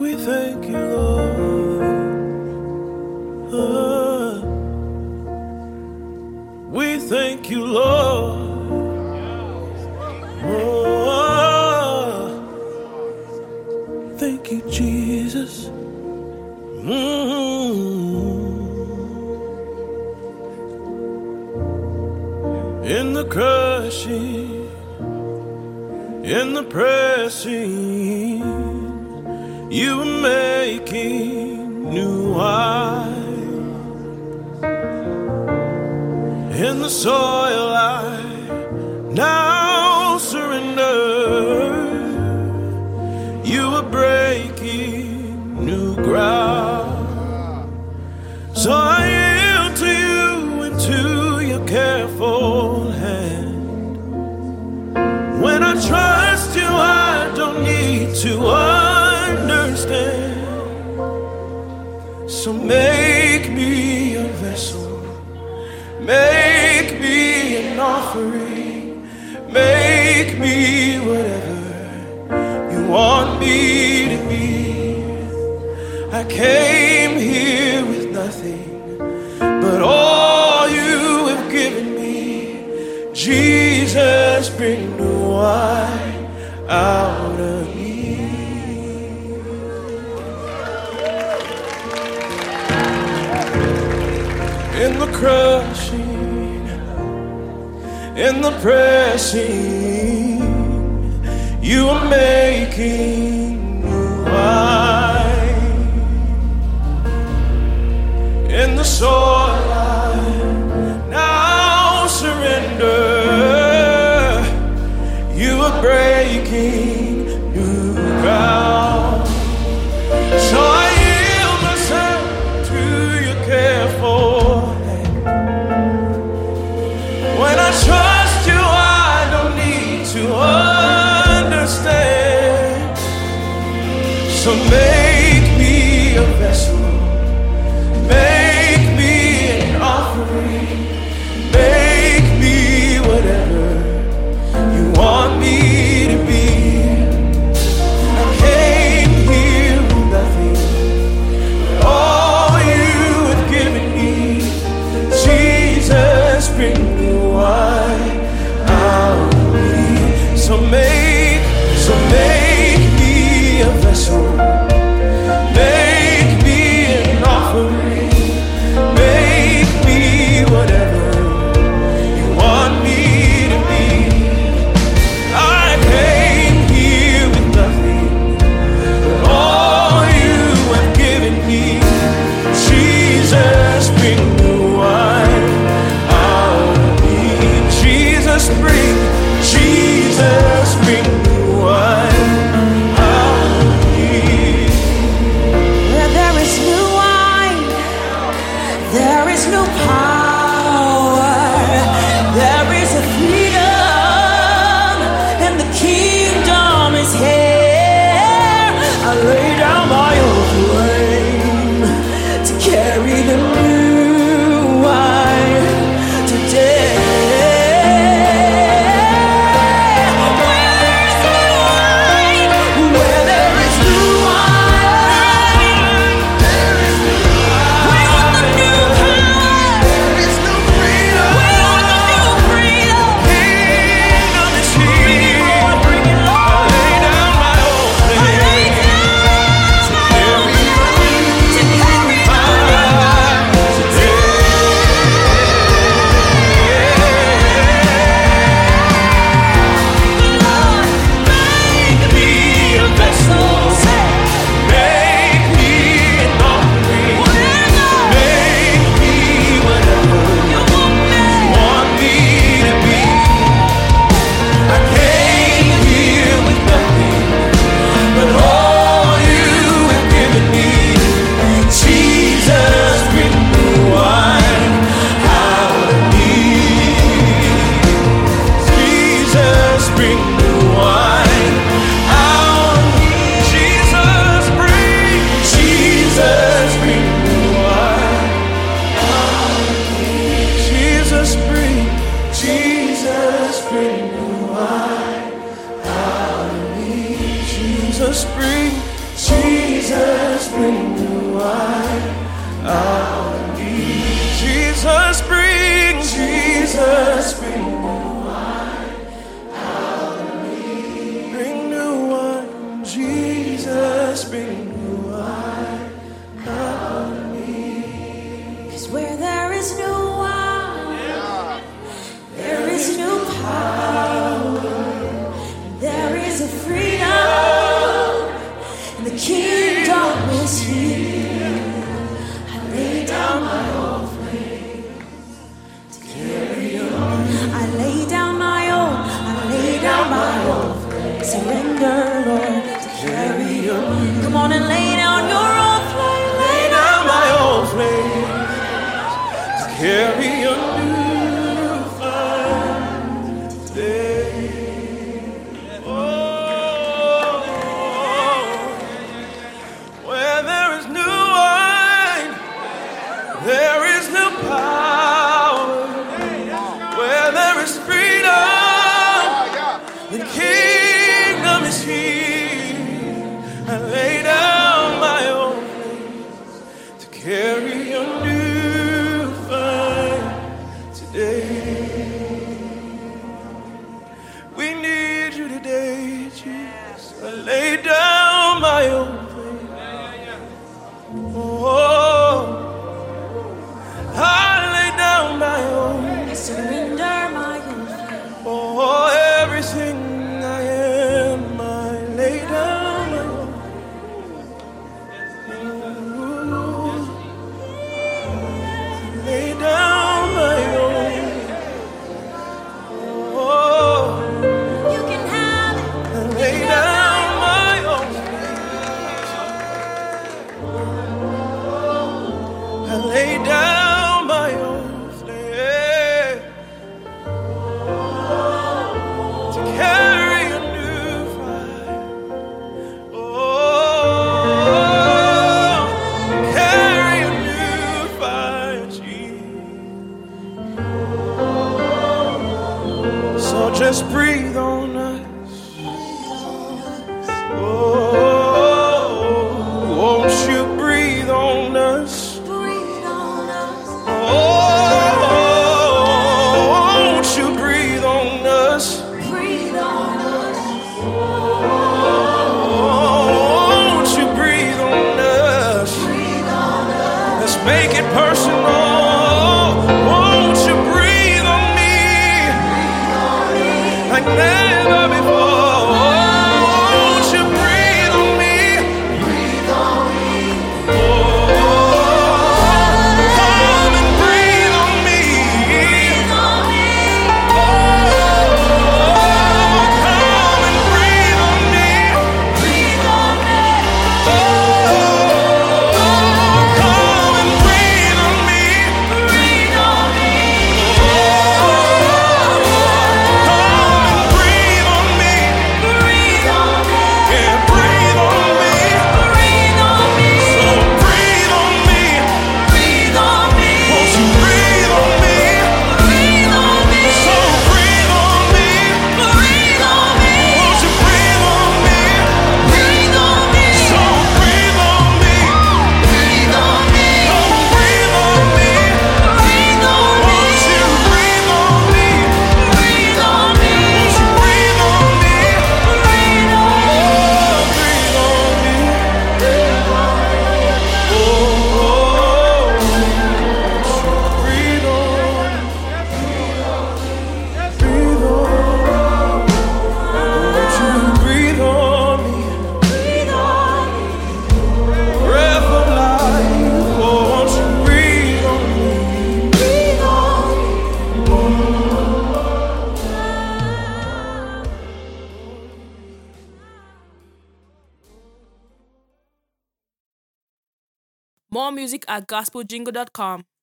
We thank you, Lord. We thank you, Lord. Thank you, Jesus. In the crushing, in the pressing, you are making new wine. In the soil I now surrender. You are breaking new ground. So I yield to you and to your careful hand. When I trust you, I don't need to understand. So make me a vessel, make me an offering, make me whatever you want me to be. I came here with nothing but all you have given me. Jesus, bring new wine out of me. In the crushing, in the pressing, you are making new wine. In the soil I now surrender. You are breaking new ground. So I yield myself to your careful hand. When I trust you, I don't need to understand. So make me a vessel, make me an offering, make me whatever you want me to be. I came here with nothing but all you have given me. Jesus, bring new wine out of me. So make me a vessel, make me an offering, make me whatever you want me to be. I came here with nothing but all you have given me. Jesus, bring new wine out of me. Jesus, bring new wine out of me. Where there is new wine, there is new power, there is a freedom, and the kingdom is here. I lay down my old flame to carry the new wine today. Where there is new wine, there is new power. We want the new power. There is new freedom. We want the new freedom. Kingdom is here. Bring it, I Lord. lay down my old I lay flame down to carry the new wine today. Make me a vessel, make me an offering, make me whatever you want me to be. I came here with nothing but all you have given me. Jesus, bring new wine out of me. Jesus, bring new wine out of me. Jesus, bring new wine out of me. Jesus, bring new wine out of me. Jesus, bring I lay down my own, surrender, Lord, to carry your news. Come on and lay down your own flame, Lay down my old flame to carry your new fire today. Oh, where there is new wine, there is new power. Where there is freedom, the kingdom is here. I lay down my own place to carry your new fire today. We need you today, Jesus. I lay down my own place. Oh, I lay down my own. I surrender my own. Oh, everything I am, I lay down my own. Lay down my own. Oh, You can have it. I lay down my own. I lay down my own flame to carry a new fire. Oh, carry a new fire, Jesus. So just breathe on us. Oh, won't you breathe on us? Breathe on us. Oh, won't you breathe on us? Breathe on us. Won't you breathe on us? Breathe on us. Let's make it personal. Won't you breathe on me like never before? Won't you breathe on me? Breathe on me. Oh, come and breathe on me. Breathe on me. Oh, come and breathe on me. Breathe on me. Oh, come and breathe on me. Breathe on me. Come and breathe on me. Breathe on me. Yeah, breathe on me. Breathe on me. So breathe on me. Breathe on me. Won't you breathe on me? Breathe on me. So breathe on me. Breathe on me. Won't you breathe on me? Breathe on me. So breathe on me. Breathe on me. Come breathe on me. Breathe on me. Won't you breathe on me? Breathe on me. Won't you breathe on me? Breathe on me. Oh, breathe on me. Breathe on me. Won't you breathe on me? Breathe on me. Breath of life. Won't you breathe on me? Breathe on me. More music at gospeljingle.com.